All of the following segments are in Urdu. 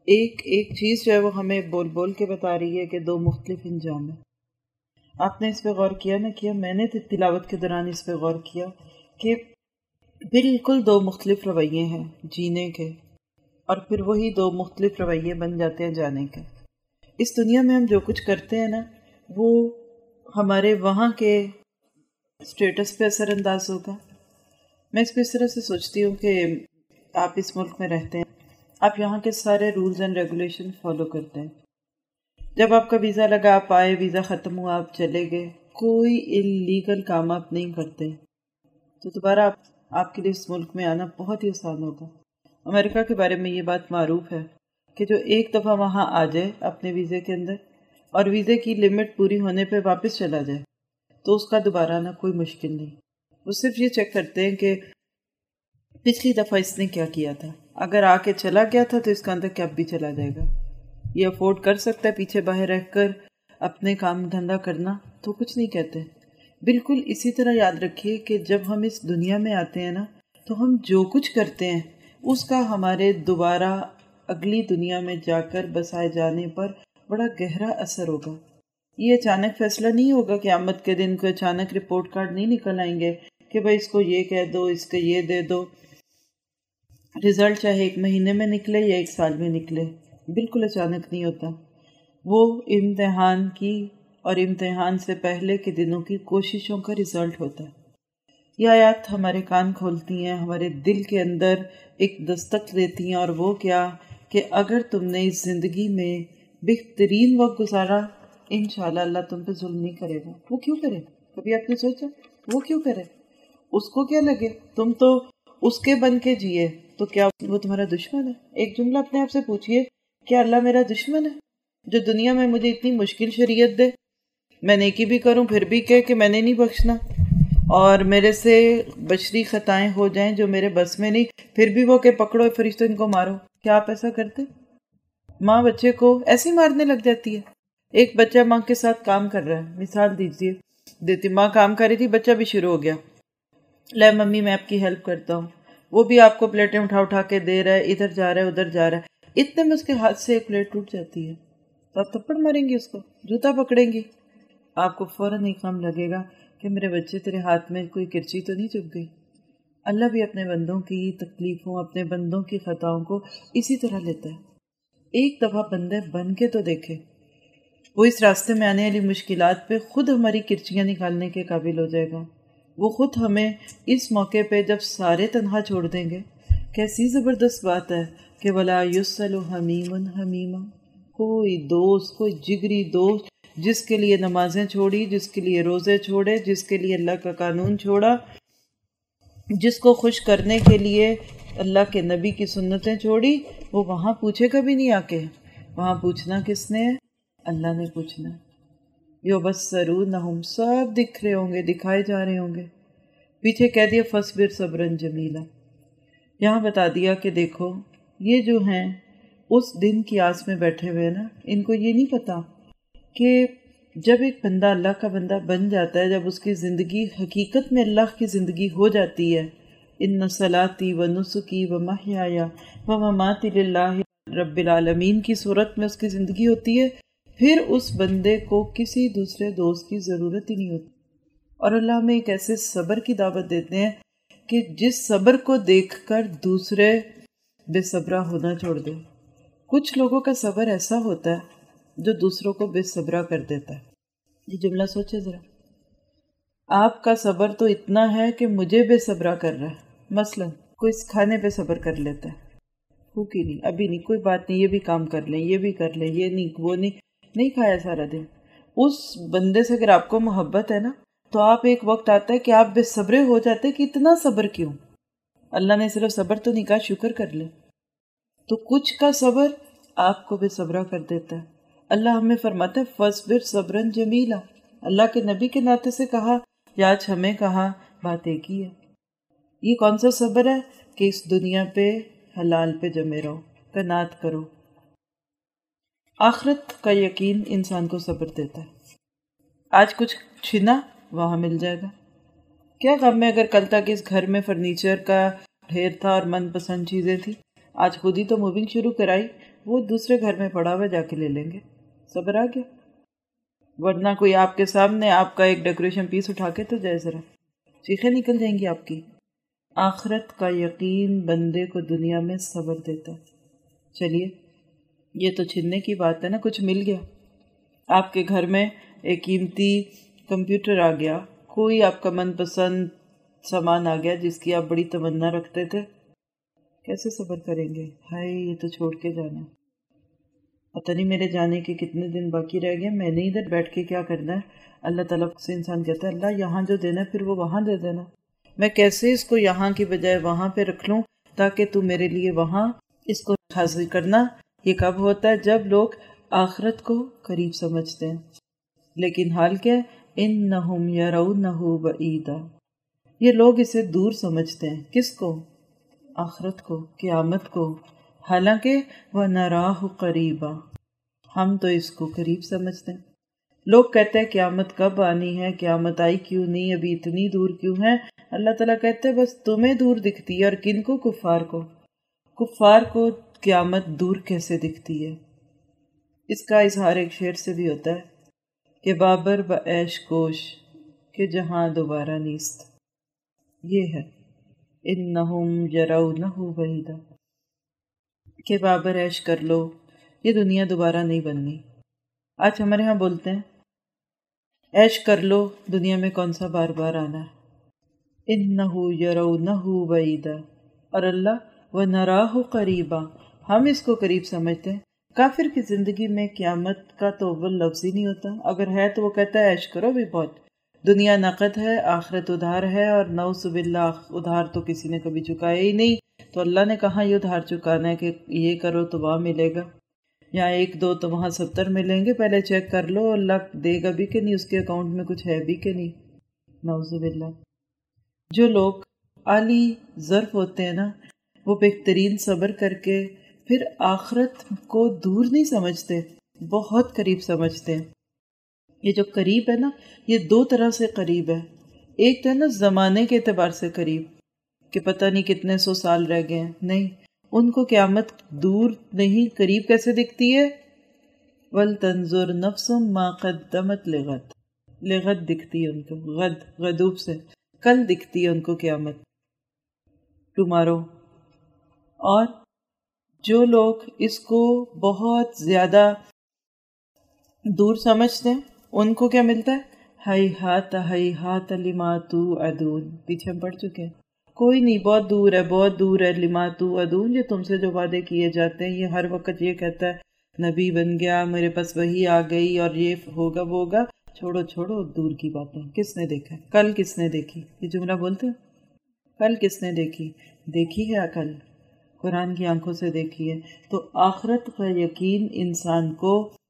ایک ایک چیز جو ہے وہ ہمیں بول بول کے بتا رہی ہے کہ دو مختلف انجام ہیں۔ آپ نے اس پہ غور کیا نہ کیا؟ میں نے تلاوت کے دوران اس پہ غور کیا کہ بالکل دو مختلف رویے ہیں جینے کے، اور پھر وہی دو مختلف رویے بن جاتے ہیں جانے کے۔ اس دنیا میں ہم جو کچھ کرتے ہیں نا، وہ ہمارے وہاں کے سٹیٹس پہ اثر انداز ہوگا۔ میں اس کو اس طرح سے سوچتی ہوں کہ آپ اس ملک میں رہتے ہیں، آپ یہاں کے سارے رولز اینڈ ریگولیشن فالو کرتے ہیں۔ جب آپ کا ویزا لگا، آپ آئے، ویزا ختم ہوا، آپ چلے گئے، کوئی انلیگل کام آپ نہیں کرتے، تو دوبارہ آپ کے لیے اس ملک میں آنا بہت ہی آسان ہوگا۔ امریکہ کے بارے میں یہ بات معروف ہے کہ جو ایک دفعہ وہاں آ جائے اپنے ویزے کے اندر اور ویزے کی لمٹ پوری ہونے پہ واپس چلا جائے تو اس کا دوبارہ آنا کوئی مشکل نہیں۔ وہ صرف یہ چیک کرتے ہیں کہ پچھلی دفعہ اس نے کیا کیا تھا، اگر آ کے چلا گیا تھا تو اس کا اندر کیا بھی چلا جائے گا، یہ افورڈ کر سکتا ہے پیچھے باہر رہ کر اپنے کام دھندا کرنا، تو کچھ نہیں کہتے۔ بالکل اسی طرح یاد رکھیے کہ جب ہم اس دنیا میں آتے ہیں نا، تو ہم جو کچھ کرتے ہیں اس کا ہمارے دوبارہ اگلی دنیا میں جا کر بسائے جانے پر بڑا گہرا اثر ہوگا۔ یہ اچانک فیصلہ نہیں ہوگا، قیامت کے دن کو اچانک رپورٹ کارڈ نہیں نکل آئیں گے کہ بھائی اس کو یہ کہہ دو، اس کو یہ دے دو، رزلٹ چاہے 1 مہینے میں نکلے یا 1 سال میں نکلے، بالکل اچانک نہیں ہوتا۔ وہ امتحان کی اور امتحان سے پہلے کے دنوں کی کوششوں کا رزلٹ ہوتا ہے۔ یہ آیات ہمارے کان کھولتی ہیں، ہمارے دل کے اندر ایک دستک دیتی ہیں، اور وہ کیا کہ اگر تم نے اس زندگی میں بہترین وقت گزارا، انشاءاللہ اللہ تم پہ ظلم نہیں کرے گا۔ وہ کیوں کرے؟ کبھی آپ نے سوچا وہ کیوں کرے؟ اس کو کیا لگے؟ تم تو اس کے بن کے جیے، تو کیا وہ تمہارا دشمن ہے؟ ایک جملہ اپنے آپ سے پوچھئے، کیا اللہ میرا دشمن ہے جو دنیا میں مجھے اتنی مشکل شریعت دے، میں نیکی بھی کروں پھر بھی کہ میں نے نہیں بخشنا، اور میرے سے بشری خطائیں ہو جائیں جو میرے بس میں نہیں، پھر بھی وہ کہ پکڑو فرشتوں ان کو مارو؟ کیا آپ ایسا کرتے؟ ماں بچے کو ایسے مارنے لگ جاتی ہے۔ ایک بچہ ماں کے ساتھ کام کر رہا ہے، مثال دیتی، ماں کام کر رہی تھی، بچہ بھی شروع ہو گیا، لے ممی میں آپ کی ہیلپ کرتا ہوں، وہ بھی آپ کو پلیٹیں اٹھا کے دے رہا ہے، ادھر جا رہا ہے ادھر جا رہا ہے، اتنے میں اس کے ہاتھ سے ایک پلیٹ ٹوٹ جاتی ہے، تو آپ تھپڑ ماریں گی اس کو، جوتا پکڑیں گی؟ آپ کو فوراً ایک لگے گا کہ میرے بچے تیرے ہاتھ میں کوئی کرچی تو نہیں چبھ گئی۔ اللہ بھی اپنے بندوں کی تکلیفوں، اپنے بندوں کی خطاؤں کو اسی طرح لیتا ہے۔ ایک دفعہ بندے بن کے تو دیکھے، وہ اس راستے میں آنے والی مشکلات پہ خود ہماری کرچیاں نکالنے کے قابل ہو جائے گا۔ وہ خود ہمیں اس موقع پہ جب سارے تنہا چھوڑ دیں گے، کیسی زبردست بات ہے کہ وَلَا يُسْأَلُ حَمِيمٌ حَمِيمًا، کوئی دوست، کوئی جگری دوست جس کے لیے نمازیں چھوڑی، جس کے لیے روزے چھوڑے، جس کے لیے اللہ کا قانون چھوڑا، جس کو خوش کرنے کے لیے اللہ کے نبی کی سنتیں چھوڑی، وہ وہاں پوچھے کبھی نہیں آ کے۔ وہاں پوچھنا کس نے ہے؟ اللہ نے پوچھنا ہے۔ یُبَصَّرُونَہُم، سب دکھ رہے ہوں گے، دکھائے جا رہے ہوں گے۔ پیچھے کہہ دیا فَاصْبِرْ صَبْرًا جَمِيلًا، یہاں بتا دیا کہ دیکھو یہ جو ہیں اس دن کی آس میں بیٹھے ہوئے نا، ان کو یہ نہیں پتا کہ جب ایک بندہ اللہ کا بندہ بن جاتا ہے، جب اس کی زندگی حقیقت میں اللہ کی زندگی ہو جاتی ہے، ان صلاتی و نسکی و محیایا و مماتی للہ رب العالمین کی صورت میں اس کی زندگی ہوتی ہے، پھر اس بندے کو کسی دوسرے دوست کی ضرورت ہی نہیں ہوتی۔ اور اللہ ہمیں ایک ایسے صبر کی دعوت دیتے ہیں کہ جس صبر کو دیکھ کر دوسرے بے صبرہ ہونا چھوڑ دیں۔ کچھ لوگوں کا صبر ایسا ہوتا ہے جو دوسروں کو بے صبرہ کر دیتا ہے۔ یہ جملہ سوچے ذرا، آپ کا صبر تو اتنا ہے کہ مجھے بے صبرہ کر رہا ہے۔ مثلا کوئی اس کھانے پہ صبر کر لیتا ہے، بھوکی نہیں، ابھی نہیں، کوئی بات نہیں، یہ بھی کام کر لیں، یہ بھی کر لیں، یہ نہیں وہ نہیں کھایا سارا دن۔ اس بندے سے اگر آپ کو محبت ہے نا، تو آپ ایک وقت آتا ہے کہ آپ بے صبرے ہو جاتے کہ اتنا صبر کیوں؟ اللہ نے صرف صبر تو نہیں کہا، شکر کر لیں۔ تو کچھ کا صبر آپ کو بے صبرہ کر دیتا ہے۔ اللہ ہمیں فرماتا ہے فَاصْبِرْ صَبْرًا جَمِيلًا، اللہ کے نبی کے ناطے سے کہا یا آج ہمیں کہا، بات ایک ہی ہے۔ یہ کون سا صبر ہے کہ اس دنیا پہ حلال پہ جمے رہو، قناعت کرو۔ آخرت کا یقین انسان کو صبر دیتا ہے۔ آج کچھ چھنا وہاں مل جائے گا، کیا غم ہے اگر کل تک اس گھر میں فرنیچر کا ڈھیر تھا اور من پسند چیزیں تھی، آج خود ہی تو موونگ شروع کرائی، وہ دوسرے گھر میں پڑا ہوا جا کے لے لیں گے، صبر آ گیا۔ ورنہ کوئی آپ کے سامنے آپ کا ایک ڈیکوریشن پیس اٹھا کے تو جائے ذرا، چیخیں نکل جائیں گی آپ کی۔ آخرت کا یقین بندے کو دنیا میں صبر دیتا ہے۔ چلیے یہ تو چھننے کی بات ہے نا، کچھ مل گیا آپ کے گھر میں، ایک قیمتی کمپیوٹر آ گیا، کوئی آپ کا من پسند سامان آ گیا جس کی آپ بڑی تمنا رکھتے تھے، کیسے صبر کریں گے؟ ہائے یہ تو چھوڑ کے جانا ہے، پتہ نہیں میرے جانے کے کتنے دن باقی رہ گئے، میں نے ادھر بیٹھ کے کیا کرنا ہے۔ اللہ تعالیٰ سے انسان کہتا ہے اللہ یہاں جو دینا ہے پھر وہ وہاں دے دینا، میں کیسے اس کو یہاں کی بجائے وہاں پہ رکھ لوں تاکہ تو میرے لیے وہاں اس کو حاصل کرنا۔ یہ کب ہوتا ہے؟ جب لوگ آخرت کو قریب سمجھتے ہیں، لیکن حال کیا ہے؟ انہم یرونہ بعیدا، یہ لوگ اسے دور سمجھتے ہیں۔ کس کو؟ آخرت کو، قیامت کو، حالانکہ وَنَرَاهُ قَرِيبًا، ہم تو اس کو قریب سمجھتے ہیں۔ لوگ کہتے ہیں قیامت کب آنی ہے، قیامت آئی کیوں نہیں، ابھی اتنی دور کیوں ہے؟ اللہ تعالیٰ کہتے ہیں بس تمہیں دور دکھتی ہے، اور کن کو؟ کفار کو قیامت دور کیسے دکھتی ہے؟ اس کا اظہار ایک شعر سے بھی ہوتا ہے کہ بابر بعیش کوش کہ جہاں دوبارہ نیست، یہ ہے انہم یرونہ بعیدا، کہ بابر عیش کر لو، یہ دنیا دوبارہ نہیں بننی۔ آج ہمارے ہاں بولتے ہیں عیش کر لو، دنیا میں کون سا بار بار آنا ہے۔ انہ یرونہ بعیدا، اور اللہ ونراہ قریبا، ہم اس کو قریب سمجھتے ہیں۔ کافر کی زندگی میں قیامت کا تو اول لفظ ہی نہیں ہوتا، اگر ہے تو وہ کہتا ہے عیش کرو بھی بہت، دنیا نقد ہے، آخرت ادھار ہے، اور نعوذ باللہ ادھار تو کسی نے کبھی چکایا ہی نہیں، تو اللہ نے کہاں یہ ادھار چکانا ہے کہ یہ کرو تو وہاں ملے گا، یا 1-2 تو وہاں 70 ملیں گے، پہلے چیک کر لو اللہ دے گا بھی کہ نہیں، اس کے اکاؤنٹ میں کچھ ہے بھی کہ نہیں، نعوذ باللہ۔ جو لوگ عالی ظرف ہوتے ہیں نا، وہ بہترین صبر کر کے پھر آخرت کو دور نہیں سمجھتے، بہت قریب سمجھتے ہیں۔ یہ جو قریب ہے نا، یہ 2 طرح سے قریب ہے۔ ایک تو ہے نا زمانے کے اعتبار سے قریب، کہ پتہ نہیں کتنے 100 سال رہ گئے ہیں، نہیں، ان کو قیامت دور نہیں، قریب کیسے دکھتی ہے؟ وَلْتَنْظُرْ نَفْسٌ مَا قَدَّمَتْ لِغَدٍ، لغت دکھتی ہے ان کو، غد، غدوب سے، کل دکھتی ہے ان کو قیامت، ٹمارو۔ اور جو لوگ اس کو بہت زیادہ دور سمجھتے ہیں ان کو کیا ملتا ہے؟ ہیہات لما توعدون، پیچھے ہم پڑھ چکے ہیں، کوئی نہیں، بہت دور ہے، بہت دور ہے، لما توعدون، یہ تم سے جو وعدے کیے جاتے ہیں، یہ ہر وقت یہ کہتا ہے نبی بن گیا، میرے پاس وحی آ گئی، اور یہ ہوگا وہ ہوگا، چھوڑو دور کی باتیں، کس نے دیکھا؟ کل کس نے دیکھی؟ یہ جملہ بولتے ہیں، کل کس نے دیکھی؟ دیکھی ہے کل، قرآن کی آنکھوں سے دیکھی ہے۔ تو آخرت کا یقین انسان کو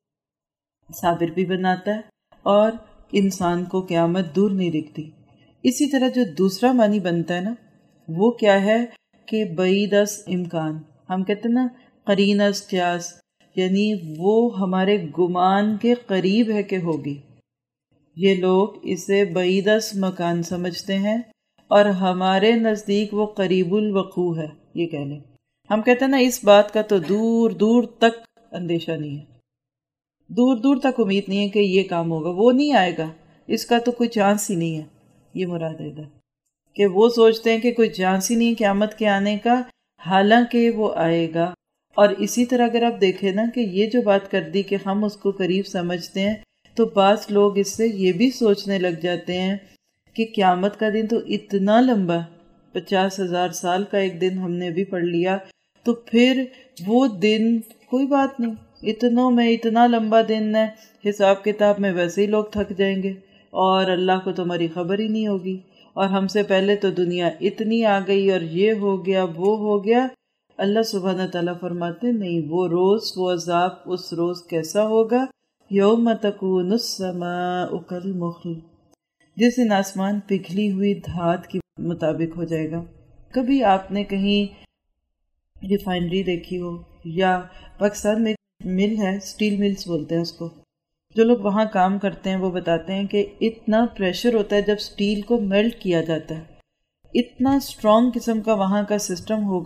صابر بھی بناتا ہے، اور انسان کو قیامت دور نہیں دکھتی۔ اسی طرح جو دوسرا معنی بنتا ہے نا، وہ کیا ہے کہ بعید از امکان، ہم کہتے ہیں نا قرین از قیاس، یعنی وہ ہمارے گمان کے قریب ہے کہ ہوگی۔ یہ لوگ اسے بعید از مکان سمجھتے ہیں، اور ہمارے نزدیک وہ قریب الوقوع ہے، یہ کہہ لیں۔ ہم کہتے ہیں نا اس بات کا تو دور دور تک اندیشہ نہیں ہے، دور دور تک امید نہیں ہے کہ یہ کام ہوگا، وہ نہیں آئے گا، اس کا تو کوئی چانس ہی نہیں ہے، یہ مراد ہے کہ وہ سوچتے ہیں کہ کوئی چانس ہی نہیں قیامت کے آنے کا، حالانکہ وہ آئے گا۔ اور اسی طرح اگر آپ دیکھیں نا کہ یہ جو بات کر دی کہ ہم اس کو قریب سمجھتے ہیں، تو بعض لوگ اس سے یہ بھی سوچنے لگ جاتے ہیں کہ قیامت کا دن تو اتنا لمبا، 50,000 سال کا ایک دن ہم نے بھی پڑھ لیا، تو پھر وہ دن کوئی بات نہیں، اتنوں میں اتنا لمبا دن ہے، حساب کتاب میں ویسے ہی لوگ تھک جائیں گے، اور اللہ کو تمہاری خبر ہی نہیں ہوگی، اور ہم سے پہلے تو دنیا اتنی آ گئی، اور یہ ہو گیا وہ ہو گیا۔ اللہ سبحانہ تعالیٰ فرماتے نہیں، وہ روز، وہ عذاب اس روز کیسا ہوگا؟ یوم تکون السماء کالمہل، جس دن آسمان پگھلی ہوئی دھات کی مطابق ہو جائے گا۔ کبھی آپ نے کہیں ریفائنری دیکھی ہو، یا پاکستان میں مل ہے، سٹیل ملز بولتے ہیں اس کو، جو لوگ وہاں کام کرتے ہیں وہ بتاتے ہیں کہ اتنا پریشر ہوتا ہے جب سٹیل کو میلٹ کیا جاتا ہے، اتنا اسٹرانگ قسم کا وہاں کا سسٹم ہوگا،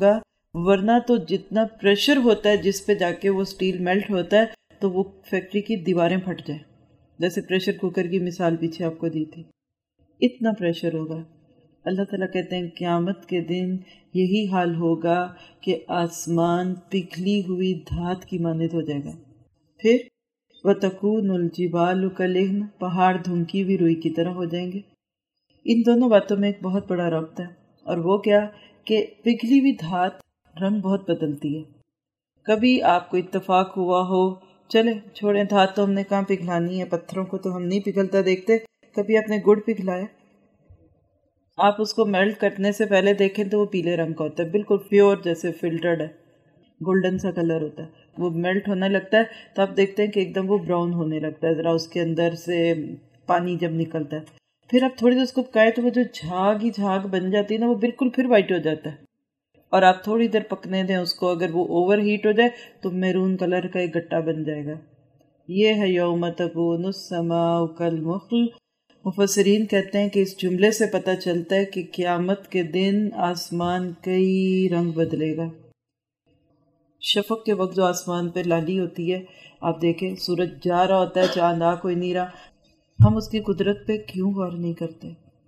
ورنہ تو جتنا پریشر ہوتا ہے جس پہ جا کے وہ سٹیل میلٹ ہوتا ہے تو وہ فیکٹری کی دیواریں پھٹ جائیں، جیسے پریشر کوکر کی مثال پیچھے آپ کو دی تھی، اتنا پریشر ہوگا۔ اللہ تعالیٰ کہتے ہیں قیامت کے دن یہی حال ہوگا کہ آسمان پگھلی ہوئی دھات کی مانند ہو جائے گا۔ پھر وَتَكُونُ الْجِبَالُ كَالْعِهْنِ، پہاڑ دھنکی ہوئی روئی کی طرح ہو جائیں گے۔ ان دونوں باتوں میں ایک بہت بڑا ربط ہے، اور وہ کیا کہ پگھلی ہوئی دھات رنگ بہت بدلتی ہے۔ کبھی آپ کو اتفاق ہوا ہو، چلے چھوڑیں دھات تو ہم نے کہاں پگھلانی ہے، پتھروں کو تو ہم نہیں پگھلتا دیکھتے، کبھی آپ نے گڑ پگھلایا؟ آپ اس کو میلٹ کرنے سے پہلے دیکھیں تو وہ پیلے رنگ کا ہوتا ہے، بالکل پیور، جیسے فلٹرڈ ہے، گولڈن سا کلر ہوتا ہے۔ وہ میلٹ ہونے لگتا ہے تو آپ دیکھتے ہیں کہ ایک دم وہ براؤن ہونے لگتا ہے، ذرا اس کے اندر سے پانی جب نکلتا ہے، پھر آپ تھوڑی دیر اس کو پکائیں تو وہ جو جھاگ ہی جھاگ بن جاتی ہے نا، وہ بالکل پھر وائٹ ہو جاتا ہے، اور آپ تھوڑی دیر پکنے دیں اس کو، اگر وہ اوور ہیٹ ہو جائے تو میرون کلر کا ایک گٹا بن جائے گا۔ یہ ہے یوم تکون السماء کالمہل۔ مفسرین کہتے ہیں کہ اس جملے سے پتہ چلتا ہے کہ قیامت کے دن آسمان کئی رنگ بدلے گا۔ شفق کے وقت جو آسمان پہ لالی ہوتی ہے، آپ دیکھیں سورج جا رہا ہوتا ہے، چاند آ کوئی نہیں رہا، ہم اس کی قدرت پہ کیوں غور نہیں کرتے؟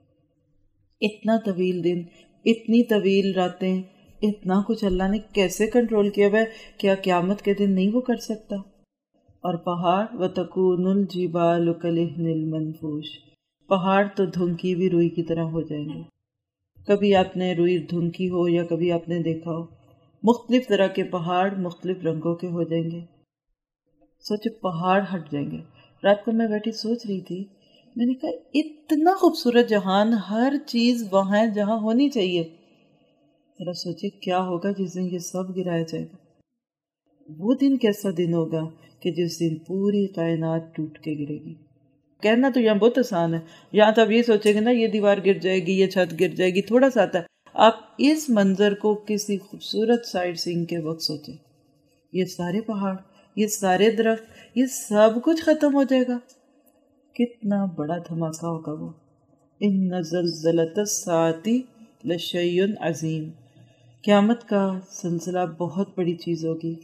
اتنا طویل دن، اتنی طویل راتیں، اتنا کچھ اللہ نے کیسے کنٹرول کیا ہوا ہے؟ کیا قیامت کے دن نہیں وہ کر سکتا؟ اور پہاڑ وَتَكُونُ الْجِبَالُ كَالْعِهْنِ الْمَنْفُوشِ، پہاڑ تو دھنکی ہوئی روئی کی طرح ہو جائیں گے۔ کبھی آپ نے روئی دھنکی ہو یا کبھی آپ نے دیکھا ہو، مختلف طرح کے پہاڑ مختلف رنگوں کے ہو جائیں گے۔ سوچے پہاڑ ہٹ جائیں گے۔ رات کو میں بیٹھی سوچ رہی تھی، میں نے کہا اتنا خوبصورت جہان، ہر چیز وہاں ہے جہاں ہونی چاہیے، ذرا سوچے کیا ہوگا جس دن یہ سب گرایا جائے گا۔ وہ دن کیسا دن ہوگا کہ جس دن پوری کائنات ٹوٹ کے گرے گی۔ کہنا تو یہاں بہت آسان ہے، یہاں تو آپ یہ سوچیں گے نا یہ دیوار گر جائے گی، یہ چھت گر جائے گی، تھوڑا سا آتا ہے۔ آپ اس منظر کو کسی خوبصورت سائٹ سینگ کے وقت سوچیں، یہ سارے پہاڑ، یہ سارے درخت، یہ سب کچھ ختم ہو جائے گا، کتنا بڑا دھماکہ ہوگا وہ۔ ان زلزلۃ الساعۃ لشیء عظیم، قیامت کا سلسلہ بہت بڑی چیز ہوگی۔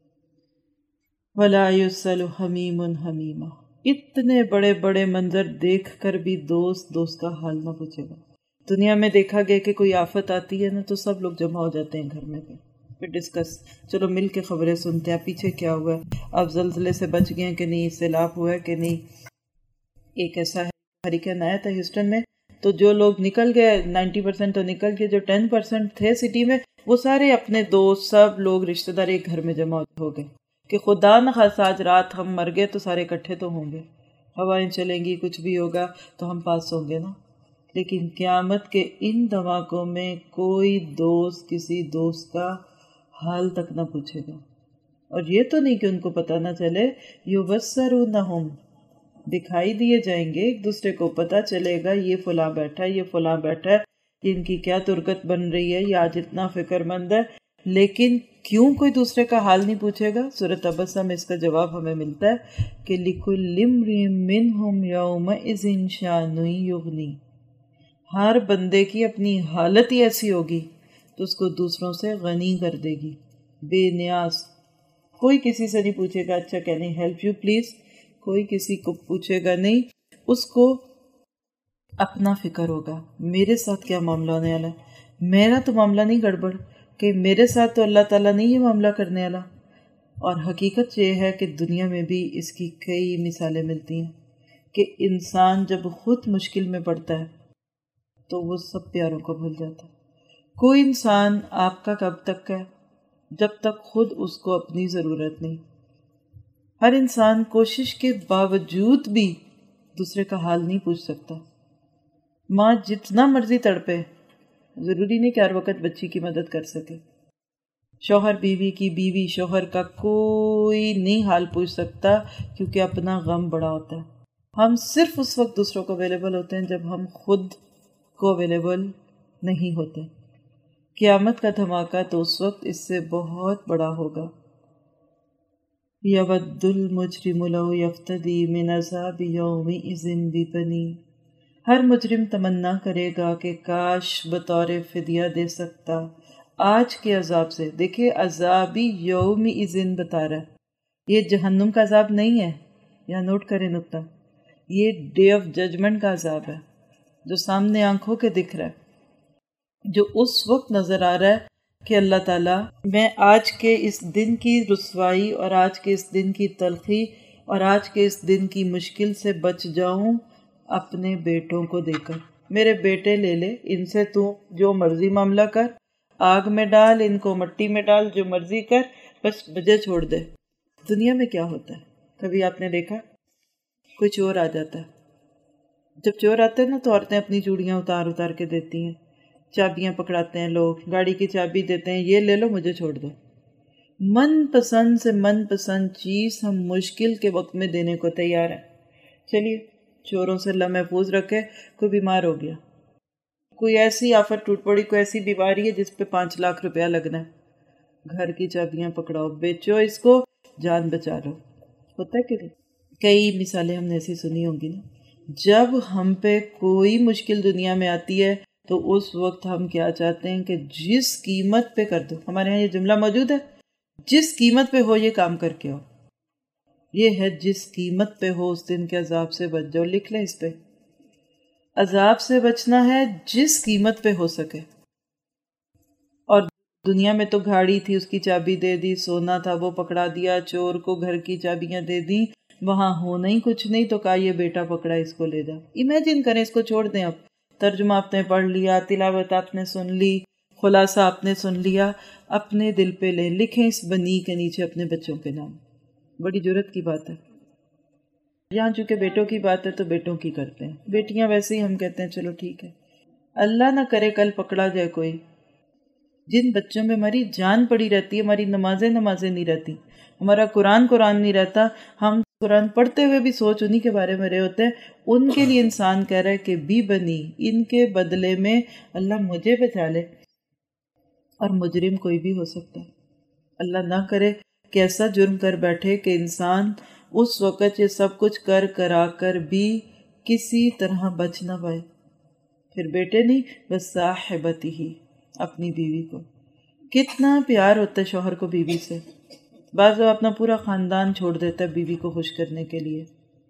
ولا یسأل حمیم حمیمہ، اتنے بڑے بڑے منظر دیکھ کر بھی دوست کا حال نہ پوچھے گا۔ دنیا میں دیکھا گیا کہ کوئی آفت آتی ہے نا تو سب لوگ جمع ہو جاتے ہیں گھر میں، پھر ڈسکس، چلو مل کے خبریں سنتے ہیں، پیچھے کیا ہوا ہے، اب زلزلے سے بچ گئے ہیں کہ نہیں، سیلاب ہوا ہے کہ نہیں۔ ایک ایسا ہے ہریکین آیا تھا ہیوسٹن میں، تو جو لوگ نکل گئے 90% تو نکل گئے، جو 10% تھے سٹی میں، وہ سارے اپنے دوست سب لوگ رشتہ دار ایک گھر میں جمع ہو گئے کہ خدا نہ خواستہ آج رات ہم مر گئے تو سارے اکٹھے تو ہوں گے، ہوائیں چلیں گی، کچھ بھی ہوگا تو ہم پاس ہوں گے نا۔ لیکن قیامت کے ان دھماکوں میں کوئی دوست کسی دوست کا حال تک نہ پوچھے گا، اور یہ تو نہیں کہ ان کو پتہ نہ چلے، یبصرونہم، دکھائی دیے جائیں گے ایک دوسرے کو، پتہ چلے گا یہ فلاں بیٹھا ہے، یہ فلاں بیٹھا ہے، ان کی کیا ترکت بن رہی ہے، یہ آج اتنا فکر مند ہے، لیکن کیوں کوئی دوسرے کا حال نہیں پوچھے گا؟ سورۃ عبسہ میں اس کا جواب ہمیں ملتا ہے کہ لِكُلِّ امْرِئٍ مِّنْهُمْ يَوْمَئِذٍ شَأْنٌ يُغْنِيهِ، ہر بندے کی اپنی حالت ہی ایسی ہوگی تو اس کو دوسروں سے غنی کر دے گی، بے نیاز۔ کوئی کسی سے نہیں پوچھے گا اچھا کہنے ہیلپ یو پلیز، کوئی کسی کو پوچھے گا نہیں، اس کو اپنا فکر ہوگا، میرے ساتھ کیا معاملہ ہونے والا ہے، میرا تو معاملہ نہیں گڑبڑ، کہ میرے ساتھ تو اللہ تعالیٰ نہیں یہ معاملہ کرنے والا۔ اور حقیقت یہ ہے کہ دنیا میں بھی اس کی کئی مثالیں ملتی ہیں کہ انسان جب خود مشکل میں پڑتا ہے تو وہ سب پیاروں کو بھول جاتا ہے۔ کوئی انسان آپ کا کب تک ہے؟ جب تک خود اس کو اپنی ضرورت نہیں۔ ہر انسان کوشش کے باوجود بھی دوسرے کا حال نہیں پوچھ سکتا۔ ماں جتنا مرضی تڑپے، ضروری نہیں کہ ہر وقت بچی کی مدد کر سکے۔ شوہر بیوی کی، بیوی شوہر کا، کوئی نہیں حال پوچھ سکتا کیونکہ اپنا غم بڑا ہوتا ہے۔ ہم صرف اس وقت دوسروں کو اویلیبل ہوتے ہیں جب ہم خود کو اویلیبل نہیں ہوتے۔ قیامت کا دھماکہ تو اس وقت اس سے بہت بڑا ہوگا۔ یود المجرم لو یفتدی من عذاب یومئذ ببنیہ، ہر مجرم تمنا کرے گا کہ کاش بطور فدیہ دے سکتا آج کے عذاب سے. دیکھیں عذابی یوم اذن بتا رہا ہے، یہ جہنم کا عذاب نہیں ہے. یہاں نوٹ کریں نقطہ، یہ ڈے آف ججمنٹ کا عذاب ہے جو سامنے آنکھوں کے دکھ رہا ہے، جو اس وقت نظر آ رہا ہے کہ اللہ تعالیٰ میں آج کے اس دن کی رسوائی اور آج کے اس دن کی تلخی اور آج کے اس دن کی مشکل سے بچ جاؤں اپنے بیٹوں کو دے کر. میرے بیٹے لے لے، ان سے تو جو مرضی معاملہ کر، آگ میں ڈال، ان کو مٹی میں ڈال، جو مرضی کر، بس مجھے چھوڑ دے. دنیا میں کیا ہوتا ہے، کبھی آپ نے دیکھا کوئی چور آ جاتا ہے، جب چور آتے ہیں نا تو عورتیں اپنی چوڑیاں اتار اتار کے دیتی ہیں، چابیاں پکڑاتے ہیں، لوگ گاڑی کی چابی دیتے ہیں، یہ لے لو مجھے چھوڑ دو. من پسند سے من پسند چیز ہم مشکل کے وقت میں دینے کو تیار ہیں. چلیے چوروں سے اللہ محفوظ رکھے. کوئی بیمار ہو گیا، کوئی ایسی آفت ٹوٹ پڑی، کوئی ایسی بیماری ہے جس پہ 5 لاکھ روپیہ لگنا ہے، گھر کی چابیاں پکڑاؤ، بیچو اس کو، جان بچا لو. ہوتا ہے کہ نہیں؟ کئی مثالیں ہم نے ایسی سنی ہوں گی نا. جب ہم پہ کوئی مشکل دنیا میں آتی ہے تو اس وقت ہم کیا چاہتے ہیں کہ جس قیمت پہ کر دو. ہمارے ہاں یہ جملہ موجود ہے، جس قیمت پہ ہو یہ کام کر کے ہو. یہ ہے جس قیمت پہ ہو اس دن کے عذاب سے بچ جاؤ. لکھ لیں اس پہ، عذاب سے بچنا ہے جس قیمت پہ ہو سکے. اور دنیا میں تو گھاڑی تھی، اس کی چابی دے دی، سونا تھا وہ پکڑا دیا، چور کو گھر کی چابیاں دے دی، وہاں ہونا ہی کچھ نہیں تو کہا یہ بیٹا پکڑا اس کو لے جا. امیجن کریں، اس کو چھوڑ دیں. اب ترجمہ آپ نے پڑھ لیا، تلاوت آپ نے سن لی، خلاصہ آپ نے سن لیا، اپنے دل پہ لکھیں اس بنی کے نیچے اپنے بچوں کے نام. بڑی جرت کی بات ہے. یہاں چونکہ بیٹوں کی بات ہے تو بیٹوں کی کرتے ہیں، بیٹیاں ویسے ہی ہم کہتے ہیں چلو ٹھیک ہے. اللہ نہ کرے کل پکڑا جائے کوئی. جن بچوں میں ہماری جان پڑی رہتی ہے، ہماری نمازیں نہیں رہتی، ہمارا قرآن نہیں رہتا، ہم قرآن پڑھتے ہوئے بھی سوچ انہی کے بارے میں رہے ہوتے ہیں. ان کے لیے انسان کہہ رہا ہے کہ بھی بنی، ان کے بدلے میں اللہ مجھے بچا لے. اور مجرم کوئی بھی ہو سکتا ہے. اللہ نہ کرے کہ ایسا جرم کر بیٹھے کہ انسان اس وقت یہ سب کچھ کرا کر بھی کسی طرح بچ نہ پائے. پھر بیٹے نہیں، بس صاحبتی ہی، اپنی بیوی کو. کتنا پیار ہوتا ہے شوہر کو بیوی سے. بعض وہ اپنا پورا خاندان چھوڑ دیتا ہے بیوی کو خوش کرنے کے لیے.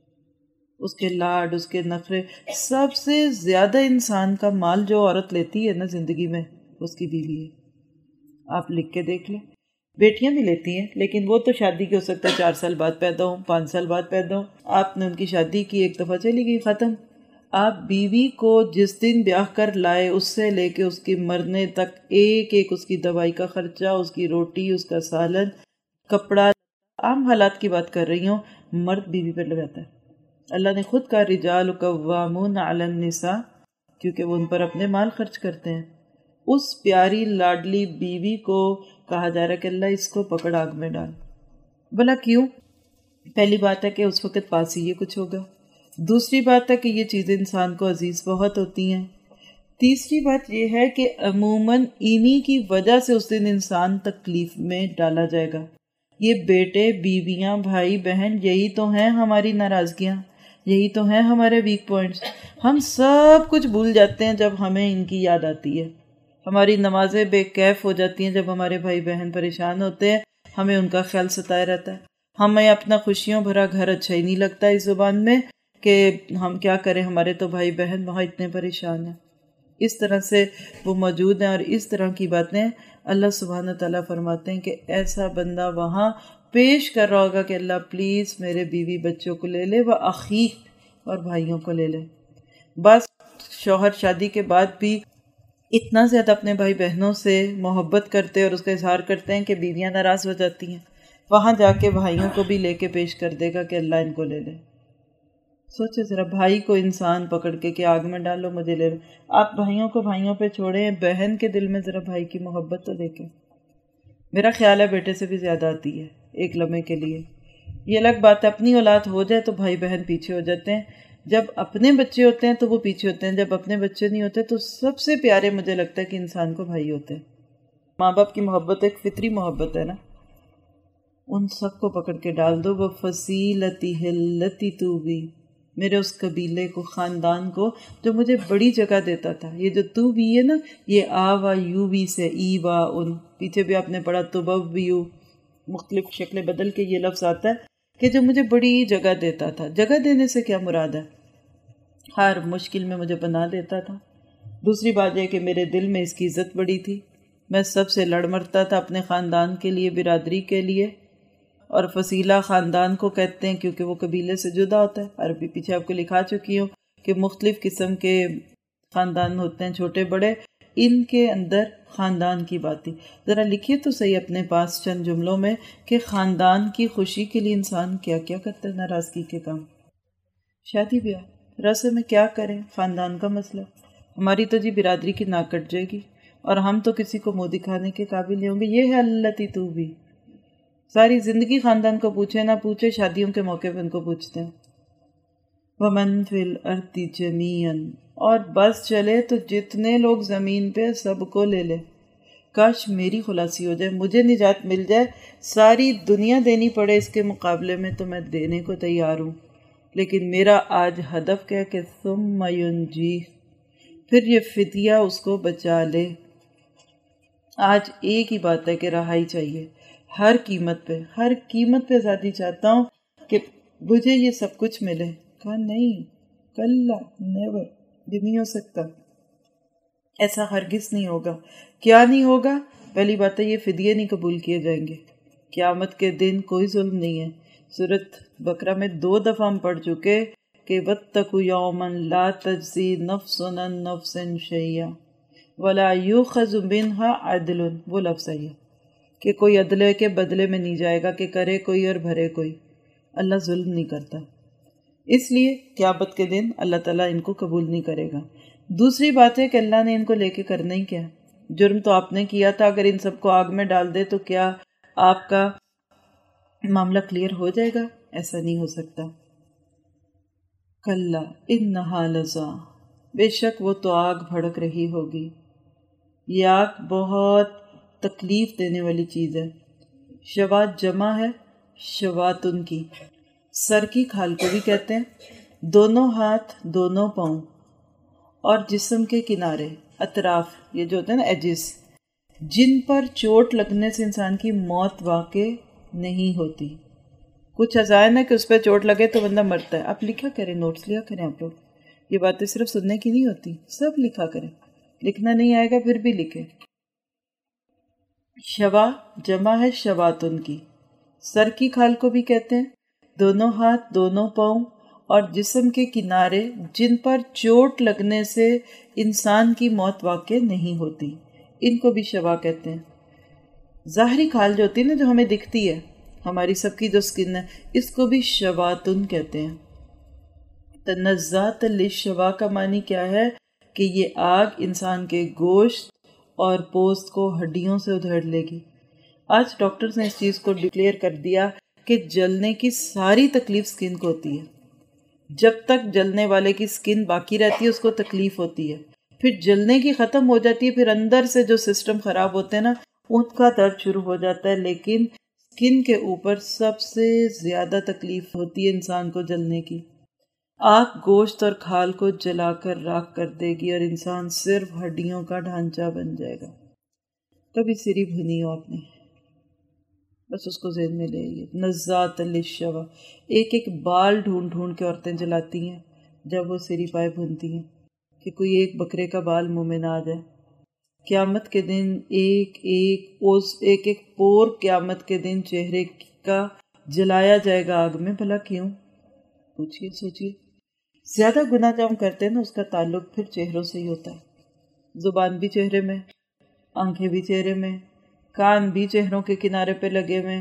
اس کے لاڈ، اس کے نخرے. سب سے زیادہ انسان کا مال جو عورت لیتی ہے نا زندگی میں، اس کی بیوی ہے. آپ لکھ کے دیکھ لیں. بیٹیاں بھی لیتی ہیں لیکن وہ تو شادی کی ہو سکتا ہے 4 سال بعد پیدا ہوں، 5 سال بعد پیدا ہوں. آپ نے ان کی شادی کی، ایک دفعہ چلی گئی، ختم. آپ بیوی کو جس دن بیاہ کر لائے اس سے لے کے اس کی مرنے تک ایک ایک اس کی دوائی کا خرچہ، اس کی روٹی، اس کا سالن، کپڑا، عام حالات کی بات کر رہی ہوں، مرد بیوی پر لگاتا ہے. اللہ نے خود کہا رجال قوامون علی النساء، کیونکہ وہ ان پر اپنے مال خرچ کرتے ہیں. اس پیاری لاڈلی بیوی کو کہا جا رہا ہے کہ اللہ اس کو پکڑ آگ میں ڈال. بھلا کیوں؟ پہلی بات ہے کہ اس وقت پاس ہی یہ کچھ ہوگا. دوسری بات ہے کہ یہ چیزیں انسان کو عزیز بہت ہوتی ہیں. تیسری بات یہ ہے کہ عموماً انہی کی وجہ سے اس دن انسان تکلیف میں ڈالا جائے گا. یہ بیٹے، بیویاں، بھائی، بہن، یہی تو ہیں ہماری ناراضگیاں، یہی تو ہیں ہمارے ویک پوائنٹس. ہم سب کچھ بھول جاتے ہیں جب ہمیں ان کی یاد آتی ہے. ہماری نمازیں بے کیف ہو جاتی ہیں جب ہمارے بھائی بہن پریشان ہوتے ہیں، ہمیں ان کا خیال ستائے رہتا ہے. ہمیں اپنا خوشیوں بھرا گھر اچھا ہی نہیں لگتا اس زبان میں کہ ہم کیا کریں، ہمارے تو بھائی بہن وہاں اتنے پریشان ہیں. اس طرح سے وہ موجود ہیں. اور اس طرح کی باتیں اللہ سبحانہ تعالیٰ فرماتے ہیں کہ ایسا بندہ وہاں پیش کر رہا ہوگا کہ اللہ پلیز میرے بیوی بچوں کو لے لے، وہ اخی اور بھائیوں کو لے لے. بس شوہر شادی کے بعد بھی اتنا زیادہ اپنے بھائی بہنوں سے محبت کرتے اور اس کا اظہار کرتے ہیں کہ بیویاں ناراض ہو جاتی ہیں. وہاں جا کے بھائیوں کو بھی لے کے پیش کر دے گا کہ اللہ ان کو لے لے. سوچے ذرا، بھائی کو انسان پکڑ کے کہ آگ میں ڈالو مجھے لے لو. آپ بھائیوں کو بھائیوں پہ چھوڑیں، بہن کے دل میں ذرا بھائی کی محبت تو دیکھیں. میرا خیال ہے بیٹے سے بھی زیادہ آتی ہے ایک لمحے کے لیے. یہ الگ بات ہے اپنی اولاد ہو جائے تو بھائی بہن پیچھے ہو جاتے ہیں. جب اپنے بچے ہوتے ہیں تو وہ پیچھے ہوتے ہیں، جب اپنے بچے نہیں ہوتے تو سب سے پیارے مجھے لگتا ہے کہ انسان کو بھائی ہوتے ہیں. ماں باپ کی محبت ایک فطری محبت ہے نا. ان سب کو پکڑ کے ڈال دو. وہ فصیلتی ہلتی تو بھی، میرے اس قبیلے کو، خاندان کو جو مجھے بڑی جگہ دیتا تھا. یہ جو تو بھی ہے نا، یہ آ و یو بھی سے ای و ان، پیچھے بھی آپ نے پڑھا تو بھی یو، مختلف شکلیں بدل کے یہ لفظ آتا ہے کہ جو مجھے بڑی جگہ دیتا تھا. جگہ دینے سے کیا مراد ہے؟ ہر مشکل میں مجھے بنا دیتا تھا. دوسری بات یہ کہ میرے دل میں اس کی عزت بڑی تھی. میں سب سے لڑ مرتا تھا اپنے خاندان کے لیے، برادری کے لیے. اور فصیلہ خاندان کو کہتے ہیں کیونکہ وہ قبیلے سے جدا ہوتا ہے. عربی پیچھے آپ کو لکھا چکی ہوں کہ مختلف قسم کے خاندان ہوتے ہیں، چھوٹے بڑے. ان کے اندر خاندان کی بات تھی. ذرا لکھیے تو صحیح اپنے پاس چند جملوں میں کہ خاندان کی خوشی کے لیے انسان کیا کیا کرتا ہے. ناراضگی کے کام، شادی بیاہ، رسم میں کیا کریں، خاندان کا مسئلہ. ہماری تو جی برادری کی ناک کٹ جائے گی اور ہم تو کسی کو منہ دکھانے کے قابل نہیں ہوں گے. یہ ہے اللہ تو بھی. ساری زندگی خاندان کو پوچھے نہ پوچھے، شادیوں کے موقع پہ ان کو پوچھتے ہیں. وَمَن فِي الْأَرْضِ جَمِيعًا، اور بس چلے تو جتنے لوگ زمین پہ سب کو لے لے. کاش میری خلاصی ہو جائے، مجھے نجات مل جائے، ساری دنیا دینی پڑے اس کے مقابلے میں تو میں دینے کو تیار ہوں. لیکن میرا آج ہدف کیا کہ ثُمَّ يُنْجِيهِ، پھر یہ فدیہ اس کو بچا لے. آج ایک ہی بات ہے کہ رہائی چاہیے، ہر قیمت پہ، ہر قیمت پہ آزادی چاہتا ہوں کہ مجھے یہ سب کچھ ملے. کہا نہیں، کلا، نیور، یہ نہیں ہو سکتا، ایسا ہرگز نہیں ہوگا. کیا نہیں ہوگا؟ پہلی بات ہے یہ فدیے نہیں قبول کیے جائیں گے. قیامت کے دن کوئی ظلم نہیں ہے. سورۃ بقرہ میں 2 دفعہ ہم پڑھ چکے کہ وَاتَّقُوا يَوْمًا لَا تَجْزِي نَفْسٌ عَن نَفْسٍ شَيْئًا وَلَا يُؤْخَذُ مِنْهَا عَدْلٌ. وہ لفظ ہے یہ کہ کوئی عدلے کے بدلے میں نہیں جائے گا کہ کرے کوئی اور بھرے کوئی. اللہ ظلم نہیں کرتا، اس لیے قیامت کے دن اللہ تعالیٰ ان کو قبول نہیں کرے گا. دوسری بات ہے کہ اللہ نے ان کو لے کے کرنا ہی کیا؟ جرم تو آپ نے کیا تھا. اگر ان سب کو آگ میں ڈال دے تو کیا آپ کا معاملہ کلیئر ہو جائے گا؟ ایسا نہیں ہو سکتا. کلا انہا لظا، بے شک وہ تو آگ بھڑک رہی ہوگی. یہ آگ بہت تکلیف دینے والی چیز ہے. شوات جمع ہے شواتن کی. سر کی کھال کو بھی کہتے ہیں. دونوں ہاتھ، دونوں پاؤں اور جسم کے کنارے، اطراف، یہ جو ہوتے ہیں نا ایجز، جن پر چوٹ لگنے سے انسان کی موت واقع نہیں ہوتی. کچھ عزائم ہے کہ اس پہ چوٹ لگے تو بندہ مرتا ہے. آپ لکھا کریں، نوٹس لیا کریں. آپ لوگ یہ باتیں صرف سننے کی نہیں ہوتی، سب لکھا کریں. لکھنا نہیں آئے گا پھر بھی لکھیں. شوا جمع ہے شواتن کی. سر کی کھال کو بھی کہتے ہیں. دونوں ہاتھ، دونوں پاؤں اور جسم کے کنارے جن پر چوٹ لگنے سے انسان کی موت واقع نہیں ہوتی، ان کو بھی شوا کہتے ہیں. ظاہری کھال جو ہوتی ہے نا، جو ہمیں دکھتی ہے، ہماری سب کی جو سکن ہے، اس کو بھی شواتن کہتے ہیں. تنزات للشوا کا معنی کیا ہے کہ یہ آگ انسان کے گوشت اور پوست کو ہڈیوں سے ادھیڑ لے گی. آج ڈاکٹرز نے اس چیز کو ڈکلیئر کر دیا کہ جلنے کی ساری تکلیف سکن کو ہوتی ہے. جب تک جلنے والے کی سکن باقی رہتی ہے اس کو تکلیف ہوتی ہے. پھر جلنے کی ختم ہو جاتی ہے، پھر اندر سے جو سسٹم خراب ہوتے ہیں نا، ان کا درد شروع ہو جاتا ہے. لیکن سکن کے اوپر سب سے زیادہ تکلیف ہوتی ہے انسان کو جلنے کی. آگ گوشت اور کھال کو جلا کر راکھ کر دے گی اور انسان صرف ہڈیوں کا ڈھانچہ بن جائے گا. کبھی سری بھنی ہو آپ نے، بس اس کو ذہن میں لے آئیے. نزات للشوا، ایک ایک بال ڈھونڈ ڈھونڈ کے عورتیں جلاتی ہیں جب وہ سری پائے بھونتی ہیں کہ کوئی ایک بکرے کا بال منہ میں نہ آ جائے. قیامت کے دن ایک ایک پور قیامت کے دن چہرے کا جلایا جائے گا آگ میں. بھلا کیوں؟ پوچھئے، سوچئے. زیادہ گناہ جو ہم کرتے ہیں نا، اس کا تعلق پھر چہروں سے ہی ہوتا ہے. زبان بھی چہرے میں، آنکھیں بھی چہرے میں، کان بھی چہروں کے کنارے پہ لگے ہوئے،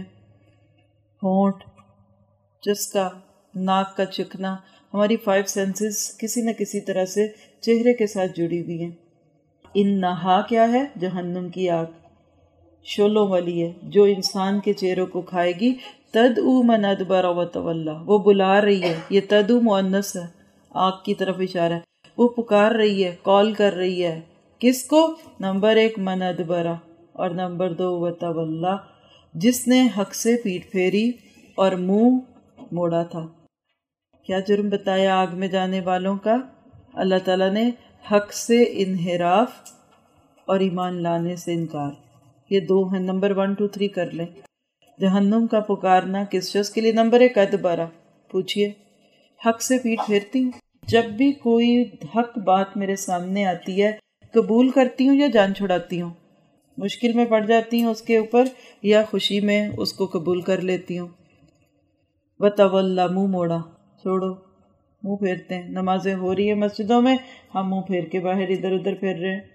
ہونٹ، چسکا، ناک کا چکنا، ہماری 5 سینسز کسی نہ کسی طرح سے چہرے کے ساتھ جڑی ہوئی ہیں. انہا کیا ہے؟ جہنم کی آگ، شعلوں والی ہے، جو انسان کے چہروں کو کھائے گی. تدعو من ادبر و تولی، وہ بلا رہی ہے. یہ تدعو مؤنث ہے، آگ کی طرف اشارہ ہے. وہ پکار رہی ہے، کال کر رہی ہے. کس کو؟ نمبر 1 من ادبرہ، اور نمبر 2 وتولی، جس نے حق سے پیٹھ پھیری اور منہ موڑا تھا. کیا جرم بتایا آگ میں جانے والوں کا؟ اللہ تعالیٰ نے حق سے انحراف اور ایمان لانے سے انکار. یہ دو ہیں. نمبر 1 2 3 کر لیں. جہنم کا پکارنا کس شخص کے لیے؟ نمبر 1 ادبارہ. پوچھئے حق سے پیٹھ پھیرتی ہوں؟ جب بھی کوئی حق بات میرے سامنے آتی ہے قبول کرتی ہوں یا جان چھڑاتی ہوں؟ مشکل میں پڑ جاتی ہوں اس کے اوپر یا خوشی میں اس کو قبول کر لیتی ہوں؟ وَتَوَلَّا منہ موڑا، چھوڑو، منہ پھیرتے ہیں. نمازیں ہو رہی ہیں مسجدوں میں، ہم منہ پھیر کے باہر ادھر ادھر پھیر رہے ہیں.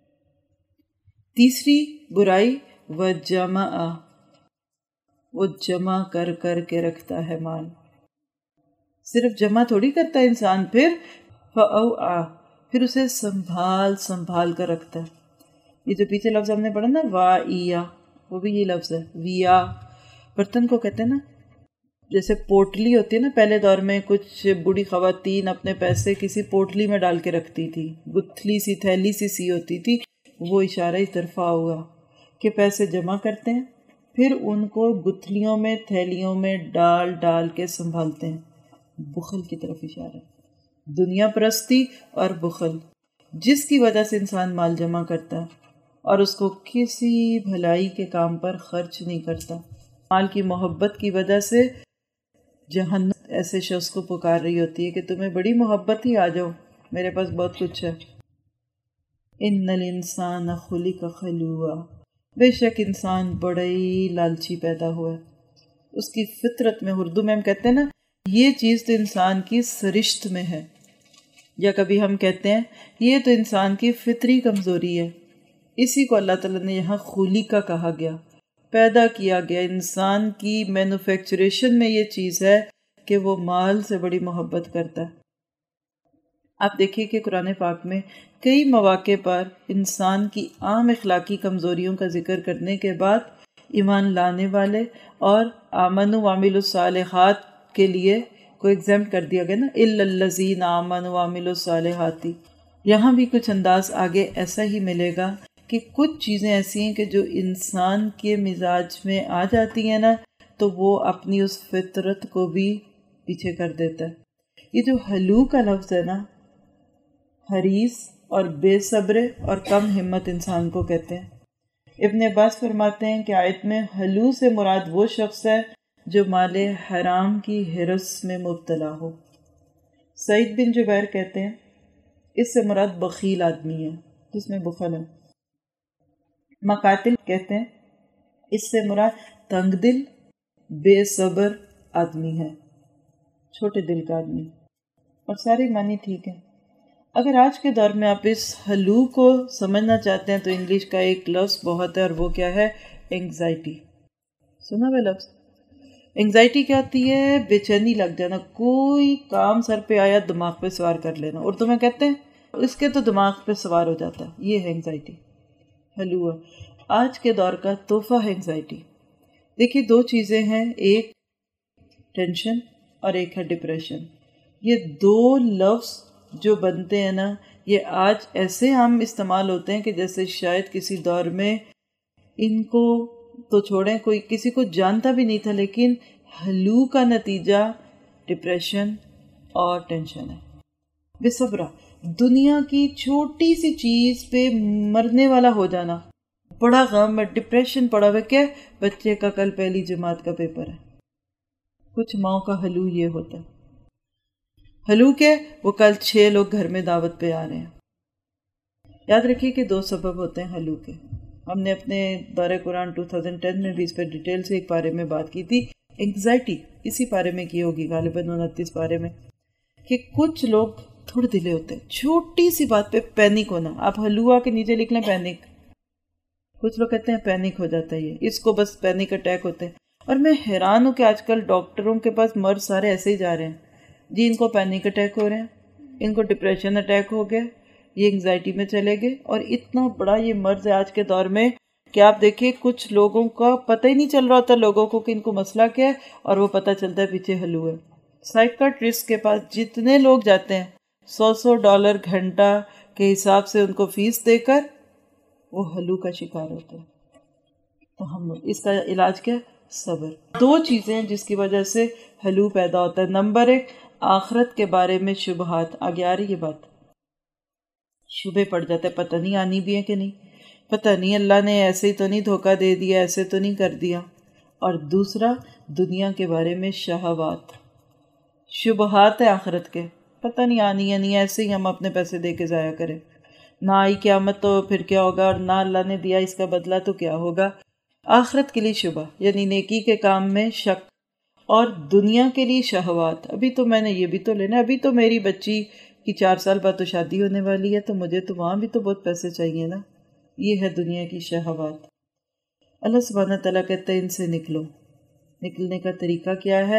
تیسری برائی وَجَمَعَ، وہ جمع کر کر کے رکھتا ہے مال. صرف جمع تھوڑی کرتا ہے انسان، پھر فَأَوْعَى، پھر اسے سنبھال کر رکھتا ہے. یہ جو پیچھے لفظ ہم نے پڑھا نا وَإِيَا، وہ بھی یہ لفظ ہے. ویا برتن کو کہتے ہیں نا، جیسے پوٹلی ہوتی ہے نا، پہلے دور میں کچھ بوڑھی خواتین اپنے پیسے کسی پوٹلی میں ڈال کے رکھتی تھی، گتھلی سی تھیلی سی ہوتی تھی. وہ اشارہ اس طرف ہوا کہ پیسے جمع کرتے ہیں پھر ان کو گتھلیوں میں تھیلیوں میں ڈال کے سنبھالتے ہیں. بخل کی طرف اشارہ ہے، دنیا پرستی اور بخل، جس کی وجہ سے انسان مال جمع کرتا ہے اور اس کو کسی بھلائی کے کام پر خرچ نہیں کرتا. مال کی محبت کی وجہ سے جہنم ایسے شخص کو پکار رہی ہوتی ہے کہ تمہیں بڑی محبت ہی، آ جاؤ میرے پاس بہت کچھ ہے. ان الانسان خلق خلوعا، بے شک انسان بڑا ہی لالچی پیدا ہوا ہے. اس کی فطرت میں، اردو میں ہم کہتے ہیں نا، یہ چیز تو انسان کی سرشت میں ہے، یا کبھی ہم کہتے ہیں یہ تو انسان کی فطری کمزوری ہے. اسی کو اللہ تعالیٰ نے یہاں خلق کہا گیا، پیدا کیا گیا. انسان کی مینوفیکچریشن میں یہ چیز ہے کہ وہ مال سے بڑی محبت کرتا ہے. آپ دیکھیے کہ قرآن پاک میں کئی مواقع پر انسان کی عام اخلاقی کمزوریوں کا ذکر کرنے کے بعد ایمان لانے والے اور آمنوا وعملوا الصالحات کے لیے کو ایگزیمپٹ کر دیا گیا نا، الا الذین آمنوا وعملوا الصالحات. یہاں بھی کچھ انداز آگے ایسا ہی ملے گا کہ کچھ چیزیں ایسی ہیں کہ جو انسان کے مزاج میں آ جاتی ہیں نا، تو وہ اپنی اس فطرت کو بھی پیچھے کر دیتا ہے. یہ جو ہلو کا لفظ ہے نا، حریص اور بے صبر اور کم ہمت انسان کو کہتے ہیں. ابن عباس فرماتے ہیں کہ آیت میں ہلو سے مراد وہ شخص ہے جو مال حرام کی ہرس میں مبتلا ہو. سعید بن جبیر کہتے ہیں اس سے مراد بخیل آدمی ہے، جس میں بخل ہے. مقاتل کہتے ہیں اس سے مراد تنگ دل بے صبر آدمی ہے، چھوٹے دل کا آدمی. اور سارے معنی ٹھیک ہیں. اگر آج کے دور میں آپ اس ہلو کو سمجھنا چاہتے ہیں تو انگلش کا ایک لفظ بہت ہے، اور وہ کیا ہے؟ انگزائٹی. سنا ہے لفظ؟ انگزائٹی کیا ہوتی ہے؟ بے چینی لگ جانا، کوئی کام سر پہ آیا دماغ پہ سوار کر لینا. اردو میں کہتے ہیں اس کے تو دماغ پہ سوار ہو جاتا ہے. یہ ہے انگزائٹی، ہلو ہے. آج کے دور کا تحفہ ہے انگزائٹی. دیکھیے دو چیزیں ہیں، ایک ٹینشن اور ایک ہے ڈپریشن. یہ دو لفظ جو بنتے ہیں نا، یہ آج ایسے عام استعمال ہوتے ہیں کہ جیسے شاید کسی دور میں ان کو تو چھوڑیں کوئی کسی کو جانتا بھی نہیں تھا، لیکن ہلو کا نتیجہ ڈپریشن اور ٹینشن ہے. بے صبرا، دنیا کی چھوٹی سی چیز پہ مرنے والا ہو جانا، بڑا غم ہے، ڈپریشن پڑا ہوا کہ بچے کا کل پہلی جماعت کا پیپر ہے. کچھ ماؤں کا ہلو یہ ہوتا ہے. ہلو کے وہ کل 6 لوگ گھر میں دعوت پہ آ رہے ہیں. یاد رکھیے کہ 2 سبب ہوتے ہیں ہلو کے. ہم نے اپنے دورہ قرآن 2010 میں بھی اس پہ ڈیٹیل سے ایک پارے میں بات کی تھی. انگزائٹی اسی پارے میں کی ہوگی غالباً 29 پارے میں، کہ کچھ لوگ تھوڑے دلے ہوتے ہیں، چھوٹی سی بات پہ پینک ہونا. آپ ہلو کے نیچے لکھ لیں پینک. کچھ لوگ کہتے ہیں پینک ہو جاتا ہے، یہ اس کو بس پینک اٹیک ہوتے ہیں. اور میں حیران ہوں کہ آج کل ڈاکٹروں کے پاس مرض سارے ایسے ہی جا رہے ہیں. جی ان کو پینک اٹیک ہو رہے ہیں، ان کو ڈپریشن اٹیک ہو گیا، یہ انگزائٹی میں چلے گئے. اور اتنا بڑا یہ مرض ہے آج کے دور میں کہ آپ دیکھیں کچھ لوگوں کا پتہ ہی نہیں چل رہا ہوتا لوگوں کو کہ ان کو مسئلہ کیا ہے، اور وہ پتہ چلتا ہے پیچھے ہلو ہے. سائیکٹرسٹ کے پاس جتنے لوگ جاتے ہیں $100 گھنٹہ کے حساب سے ان کو فیس دے کر وہ ہلو کا شکار ہوتے ہیں. تو ہم اس کا علاج کیا ہے؟ صبر. 2 چیزیں جس کی وجہ سے ہلو پیدا ہوتا ہے. نمبر 1 آخرت کے بارے میں شبہات، آگے آ رہی ہے بات، شبہ پڑ جاتا ہے، پتہ نہیں آنی بھی ہے کہ نہیں، پتہ نہیں اللہ نے ایسے ہی تو نہیں دھوکہ دے دیا، ایسے تو نہیں کر دیا۔ اور دوسرا دنیا کے بارے میں شہوات، شبہات ہے آخرت کے، پتہ نہیں آنی ہے نہیں، ایسے ہی ہم اپنے پیسے دے کے ضائع کریں، نہ آئی قیامت تو پھر کیا ہوگا، اور نہ اللہ نے دیا اس کا بدلہ تو کیا ہوگا۔ آخرت کے لیے شبہ یعنی نیکی کے کام میں شک، اور دنیا کے لیے شہوات، ابھی تو میں نے یہ بھی تو لینا، ابھی تو میری بچی کی 4 سال بعد تو شادی ہونے والی ہے، تو مجھے تو وہاں بھی تو بہت پیسے چاہیے نا، یہ ہے دنیا کی شہوات۔ اللہ سبحانہ تعالیٰ کہتے ہیں ان سے نکلو، نکلنے کا طریقہ کیا ہے،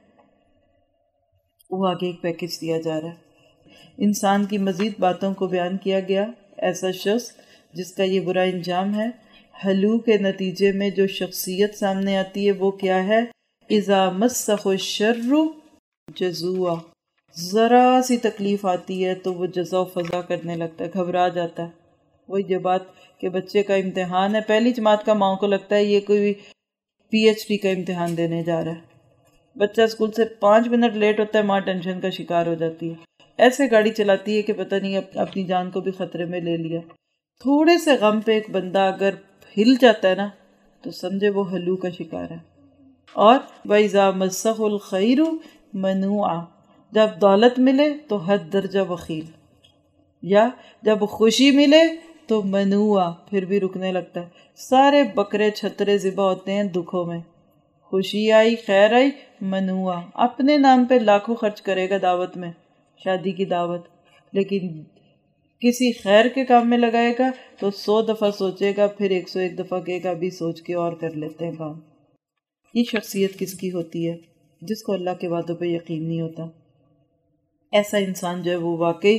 وہ آگے ایک پیکج دیا جا رہا ہے۔ انسان کی مزید باتوں کو بیان کیا گیا، ایسا شخص جس کا یہ برا انجام ہے، ہلو کے نتیجے میں جو شخصیت سامنے آتی ہے وہ کیا ہے، اذا مسہ الشر جزوع، ذرا سی تکلیف آتی ہے تو وہ جزا و فضا کرنے لگتا ہے، گھبرا جاتا ہے۔ وہی جو بات کہ بچے کا امتحان ہے، پہلی جماعت کا، ماں کو لگتا ہے یہ کوئی PhD کا امتحان دینے جا رہا ہے، بچہ اسکول سے 5 منٹ لیٹ ہوتا ہے، ماں ٹینشن کا شکار ہو جاتی ہے، ایسے گاڑی چلاتی ہے کہ پتہ نہیں اپنی جان کو بھی خطرے میں لے لیا۔ تھوڑے سے غم پہ ایک بندہ اگر ہل جاتا ہے نا تو سمجھے وہ ہلو کا شکار ہے۔ اور وَإِذَا مَسَّهُ الْخَيْرُ مَنُوعًا، جب دولت ملے تو حد درجہ بخیل، یا جب خوشی ملے تو منوع، پھر بھی رکنے لگتا ہے۔ سارے بکرے چھترے ذبح ہوتے ہیں دکھوں میں، خوشی آئی خیر آئی منوع، اپنے نام پہ لاکھوں خرچ کرے گا دعوت میں، شادی کی دعوت، لیکن کسی خیر کے کام میں لگائے گا تو 100 دفعہ سوچے گا، پھر 101 دفعہ کہے گا ابھی سوچ کے اور کر لیتے ہیں کام۔ یہ شخصیت کس کی ہوتی ہے؟ جس کو اللہ کے وعدوں پہ یقین نہیں ہوتا۔ ایسا انسان جو ہے وہ واقعی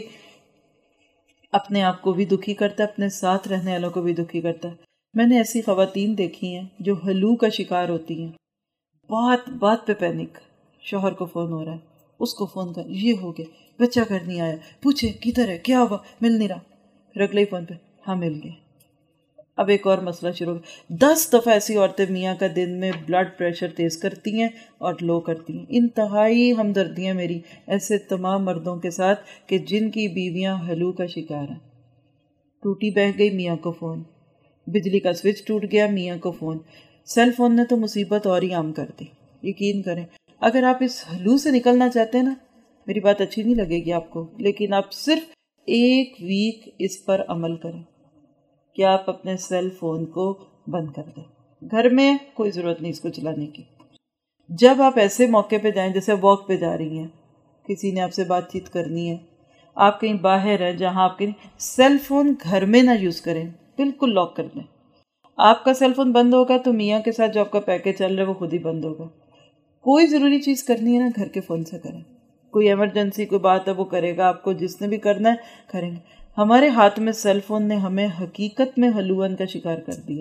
اپنے آپ کو بھی دکھی کرتا ہے، اپنے ساتھ رہنے والوں کو بھی دکھی کرتا ہے۔ میں نے ایسی خواتین دیکھی ہیں جو ہلو کا شکار ہوتی ہیں، بات بات پہ پینک، شوہر کو فون ہو رہا ہے، اس کو فون کر، یہ ہو گیا، بچہ گھر نہیں آیا، پوچھے کدھر ہے، کیا ہوا، مل نہیں رہا، پھر اگلے فون پہ ہاں مل گیا۔ اب ایک اور مسئلہ شروع ہو گیا۔ 10 دفعہ ایسی عورتیں میاں کا دن میں بلڈ پریشر تیز کرتی ہیں اور لو کرتی ہیں۔ انتہائی ہمدردیاں میری ایسے تمام مردوں کے ساتھ کہ جن کی بیویاں ہلو کا شکار ہیں۔ ٹوٹی بہہ گئی، میاں کو فون، بجلی کا سوئچ ٹوٹ گیا، میاں کو فون۔ سیل فون نے تو مصیبت اور ہی عام کر دی۔ یقین کریں اگر آپ اس ہلو سے نکلنا چاہتے ہیں نا، میری بات اچھی نہیں لگے گی آپ کو، لیکن آپ صرف 1 ویک اس پر عمل کریں کہ آپ اپنے سیل فون کو بند کر دیں، گھر میں کوئی ضرورت نہیں اس کو چلانے کی۔ جب آپ ایسے موقع پہ جائیں جیسے واک پہ جا رہی ہیں، کسی نے آپ سے بات چیت کرنی ہے، آپ کہیں باہر ہیں جہاں آپ کے سیل فون گھر میں نہ یوز کریں، بالکل لاک کر دیں۔ آپ کا سیل فون بند ہوگا تو میاں کے ساتھ جو آپ کا پیکج چل رہا ہے وہ خود ہی بند ہوگا۔ کوئی ضروری چیز کرنی ہے نا گھر کے فون سے کریں، کوئی ایمرجنسی کوئی بات ہے وہ کرے گا، آپ کو جس نے بھی کرنا ہے کریں گے۔ ہمارے ہاتھ میں سیل فون نے ہمیں حقیقت میں ہلوون کا شکار کر دیا،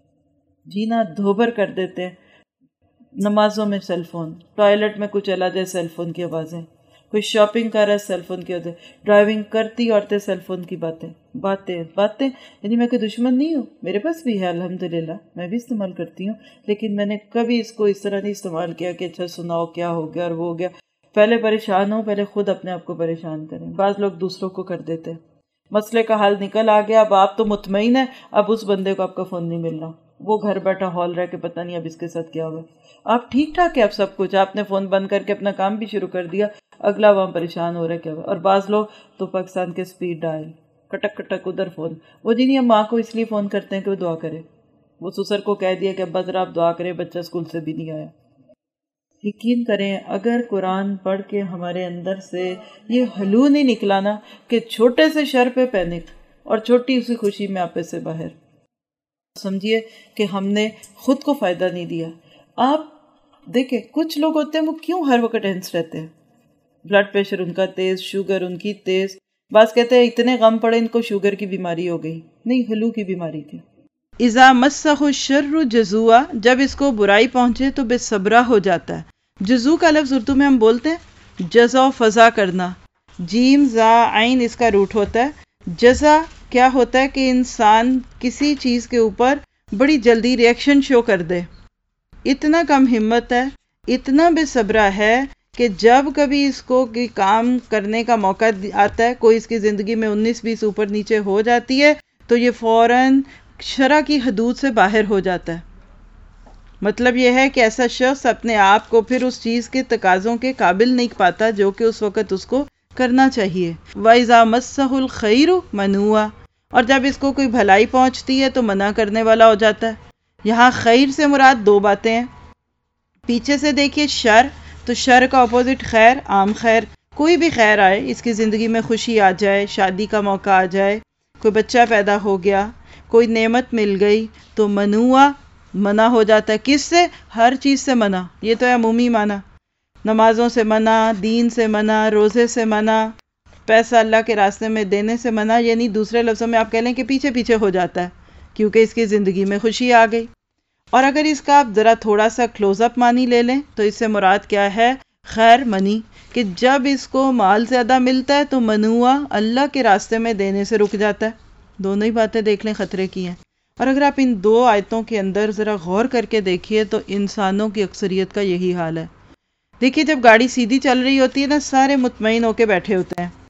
جینا دھوبر کر دیتے ہیں۔ نمازوں میں سیل فون، ٹوائلٹ میں کچھ چلا جائے سیل فون کی آوازیں، کوئی شاپنگ کر رہا ہے سیل فون کی وجہ، ڈرائیونگ کرتی عورتیں سیل فون کی باتیں، یعنی میں کوئی دشمن نہیں ہوں، میرے پاس بھی ہے الحمدللہ، میں بھی استعمال کرتی ہوں، لیکن میں نے کبھی اس کو اس طرح نہیں استعمال کیا کہ اچھا سناؤ کیا ہو گیا اور وہ ہو گیا۔ پہلے پریشان ہوں، پہلے خود اپنے آپ کو پریشان کریں۔ بعض لوگ دوسروں کو کر دیتے ہیں، مسئلے کا حل نکل آ گیا، اب آپ تو مطمئن ہیں، اب اس بندے کو آپ کا فون نہیں مل رہا، وہ گھر بیٹھا ہال رہا کہ پتہ نہیں اب اس کے ساتھ کیا ہوگا۔ آپ ٹھیک ٹھاک ہے، اب سب کچھ، آپ نے فون بند کر کے اپنا کام بھی شروع کر دیا، اگلا وہاں پریشان ہو رہا ہے کیا ہوا۔ اور بعض لوگ تو پاکستان کے سپیڈ ڈائل، کٹک کٹک ادھر فون، وہ جی نہیں، ہم ماں کو اس لیے فون کرتے ہیں کہ وہ دعا کرے، وہ سسر کو کہہ دیا کہ ابا ذرا آپ دعا کریں، بچہ اسکول سے بھی نہیں آیا۔ یقین کریں اگر قرآن پڑھ کے ہمارے اندر سے یہ ہلو نہیں نکلانا کہ چھوٹے سے شر پہ پینک اور چھوٹی سی خوشی میں آپے سے باہر، سمجھیے کہ ہم نے خود کو فائدہ نہیں دیا۔ آپ دیکھیں کچھ لوگ ہوتے ہیں وہ کیوں ہر وقت ٹینس رہتے ہیں، بلڈ پریشر ان کا تیز، شوگر ان کی تیز، بعض کہتے ہیں اتنے غم پڑے ان کو شوگر کی بیماری ہو گئی، نہیں ہلو کی بیماری تھی۔ اذا مسہ الشر جزوع، جب اس کو برائی پہنچے تو بے صبرا ہو جاتا ہے۔ جزو کا لفظ اردو میں ہم بولتے ہیں جزا و فضا کرنا، جیم زا عین اس کا روٹ ہوتا ہے۔ جزا کیا ہوتا ہے کہ انسان کسی چیز کے اوپر بڑی جلدی ریئیکشن شو کر دے، اتنا کم ہمت ہے، اتنا بے صبرا ہے کہ جب کبھی اس کو کوئی کام کرنے کا موقع آتا ہے، کوئی اس کی زندگی میں 19-20 اوپر نیچے ہو جاتی ہے، تو یہ فوراً شرع کی حدود سے باہر ہو جاتا ہے۔ مطلب یہ ہے کہ ایسا شخص اپنے آپ کو پھر اس چیز کے تقاضوں کے قابل نہیں پاتا جو کہ اس وقت اس کو کرنا چاہیے۔ وَإِذَا مَسَّهُ الْخَيْرُ مَنُوعًا، اور جب اس کو کوئی بھلائی پہنچتی ہے تو منع کرنے والا ہو جاتا ہے۔ یہاں خیر سے مراد دو باتیں ہیں۔ پیچھے سے دیکھیے شر، تو شر کا اپوزٹ خیر، عام خیر، کوئی بھی خیر آئے، اس کی زندگی میں خوشی آ جائے، شادی کا موقع آ جائے، کوئی بچہ پیدا ہو گیا، کوئی نعمت مل گئی، تو منوع منع ہو جاتا ہے۔ کس سے؟ ہر چیز سے منع۔ یہ تو ہے عمومی معنی، نمازوں سے منع، دین سے منع، روزے سے منع، پیسہ اللہ کے راستے میں دینے سے منع، یعنی دوسرے لفظوں میں آپ کہہ لیں کہ پیچھے پیچھے ہو جاتا ہے کیونکہ اس کی زندگی میں خوشی آ گئی۔ اور اگر اس کا آپ ذرا تھوڑا سا کلوز اپ معنی لے لیں تو اس سے مراد کیا ہے؟ خیر منی، کہ جب اس کو مال زیادہ ملتا ہے تو منوع اللہ کے راستے میں دینے سے رک جاتا ہے۔ دونوں ہی باتیں دیکھ لیں خطرے کی ہیں۔ اور اگر آپ ان دو آیتوں کے اندر ذرا غور کر کے دیکھیے تو انسانوں کی اکثریت کا یہی حال ہے۔ دیکھیے جب گاڑی سیدھی چل رہی ہوتی ہے نا، سارے مطمئن ہو کے بیٹھے ہوتے ہیں،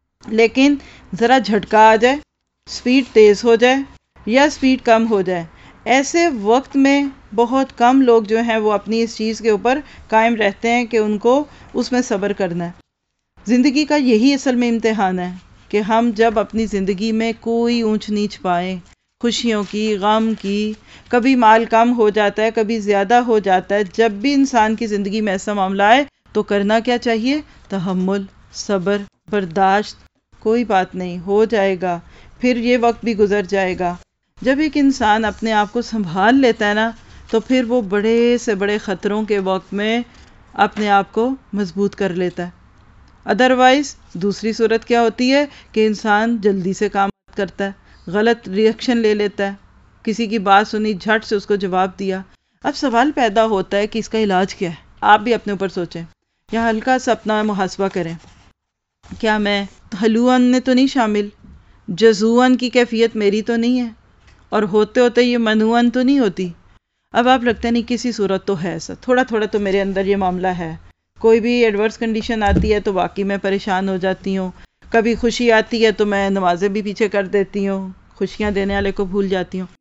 لیکن ذرا جھٹکا آ جائے، سپیڈ تیز ہو جائے یا سپیڈ کم ہو جائے، ایسے وقت میں بہت کم لوگ جو ہیں وہ اپنی اس چیز کے اوپر قائم رہتے ہیں کہ ان کو اس میں صبر کرنا ہے۔ زندگی کا یہی اصل میں امتحان ہے کہ ہم جب اپنی زندگی میں کوئی اونچ نیچ پائیں، خوشیوں کی، غم کی، کبھی مال کم ہو جاتا ہے، کبھی زیادہ ہو جاتا ہے، جب بھی انسان کی زندگی میں ایسا معاملہ آئے تو کرنا کیا چاہیے؟ تحمل، صبر، برداشت، کوئی بات نہیں، ہو جائے گا، پھر یہ وقت بھی گزر جائے گا۔ جب ایک انسان اپنے آپ کو سنبھال لیتا ہے نا، تو پھر وہ بڑے سے بڑے خطروں کے وقت میں اپنے آپ کو مضبوط کر لیتا ہے۔ ادروائز دوسری صورت کیا ہوتی ہے کہ انسان جلدی سے کام کرتا ہے، غلط ریئیکشن لے لیتا ہے، کسی کی بات سنی جھٹ سے اس کو جواب دیا۔ اب سوال پیدا ہوتا ہے کہ اس کا علاج کیا ہے؟ آپ بھی اپنے اوپر سوچیں، یا ہلکا سا اپنا محاسبہ کریں، کیا میں ہلوان نے تو نہیں شامل، جزوان کی کیفیت میری تو نہیں ہے، اور ہوتے ہوتے یہ منوان تو نہیں ہوتی؟ اب آپ لگتا نہیں کسی صورت تو ہے ایسا، تھوڑا تھوڑا تو میرے اندر یہ معاملہ ہے، کوئی بھی ایڈورس کنڈیشن آتی ہے تو واقعی میں پریشان ہو جاتی ہوں، کبھی خوشی آتی ہے تو میں نمازیں بھی پیچھے کر دیتی ہوں، خوشیاں دینے والے کو بھول جاتی ہوں۔